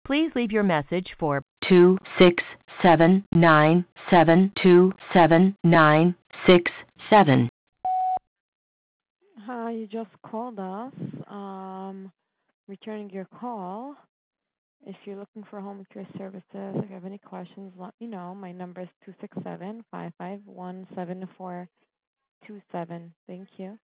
Please leave your message for 267-972-7967. Hi, you just called us. Returning your call. If you're looking for home care services, if you have any questions, let me know. My number is 267-551-7427. Thank you.